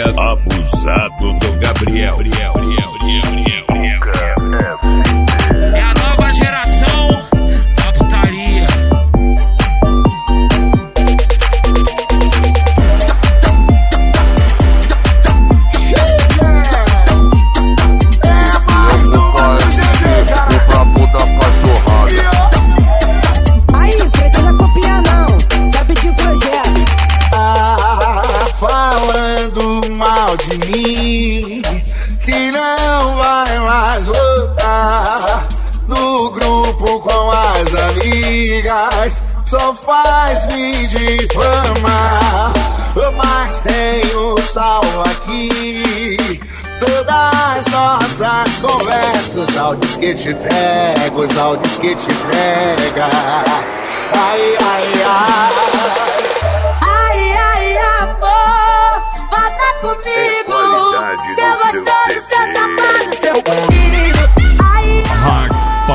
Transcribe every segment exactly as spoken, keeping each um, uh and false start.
Linha Abusado do Gabriel. É a nova geração da putaria. Aí, precisa copiar não, já pediu projeto. Ah, falando mal de mim, que não vai mais voltar no grupo com as amigas, só faz me difamar. Mas tenho salvo aqui todas as nossas conversas, áudios que te entrego, os áudios que te entrega. Ai, ai, ai. Ai, ai, amor, volta comigo. Seu gostoso, seu safado, seu bandido. Ai, Hard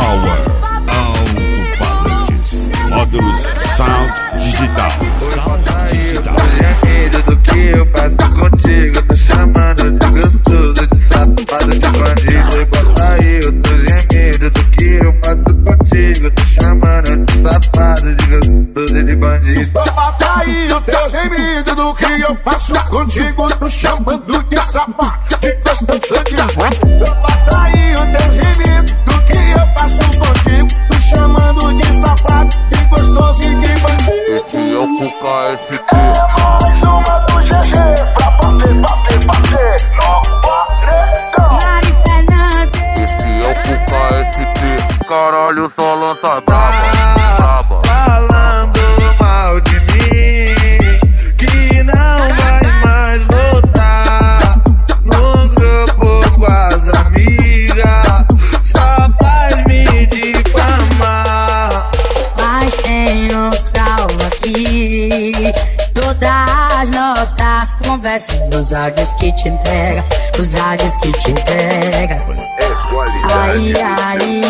Power Alto-Falantes. Módulos Sound Digital. Sound Digital. Gemido do que eu passo contigo, tô chamando de gostoso, de safado, de bandido. E bota aí outro gemido do que eu passo contigo, tô chamando de safado, de gostoso, de bandido. Bota aí o teu gemido do que eu passo contigo, tô chamando de safado, de gostoso, de bandido. Bota aí o teu gemido do que eu passo contigo, tô chamando de safado, de gostoso, de bandido. Esse é o Cuca S T. Mais uma do G G pra bater, bater, bater no paredão. Mari Fernandes. Esse é o Cuca S T. Caralho, só lança braba, braba. Falando mal de mim, que não vai mais voltar no grupo com as amigas, só faz me difamar. Mas tenho salvo aqui todas as nossas conversas, os áudios que te entrega, os áudios que te entrega. Ai, ai,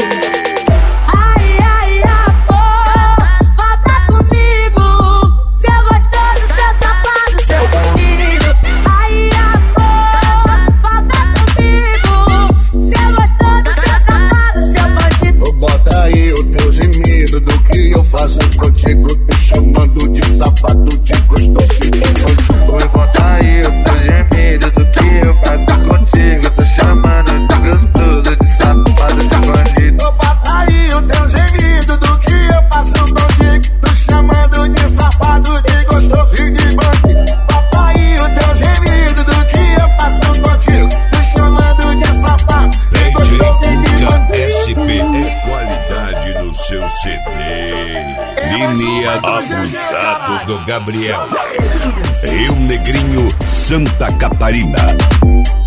ai, ai, amor, volta comigo. Seu gostoso, seu safado, seu bandido. Ai, amor, volta comigo. Seu gostoso, seu safado, seu bandido. Bota aí o teu gemido do que eu faço contigo, te chamando de safado, de gostoso, de bandido. Bota aí o teu gemido do que eu faço contigo, tô chamando de gostoso, de safado, de bandido. Bota aí o teu gemido do que eu passo contigo, tô chamando de safado, de gostoso, de bandido. Bota aí o teu gemido do que eu passo contigo, tô chamando de safado, de gostoso, de bandido. S P é qualidade no seu C D. Linha Abusado do Gabriel. Rio Negrinho, Santa Catarina.